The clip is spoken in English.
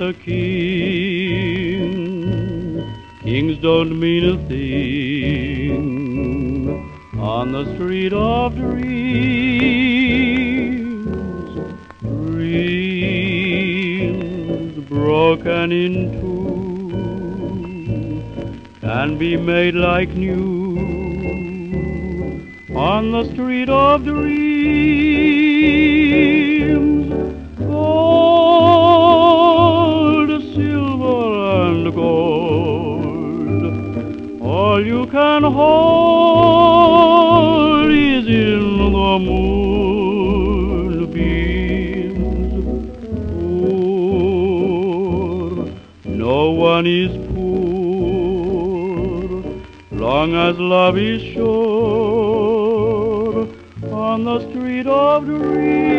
not a king. Kings don't mean a thing on the street of dreams. Dreams broken in two can be made like new on the street of dreams. Gold, silver, and gold, all you can hold is in the moonbeams. Poor, no one is poor, long as love is sure on the street of dreams.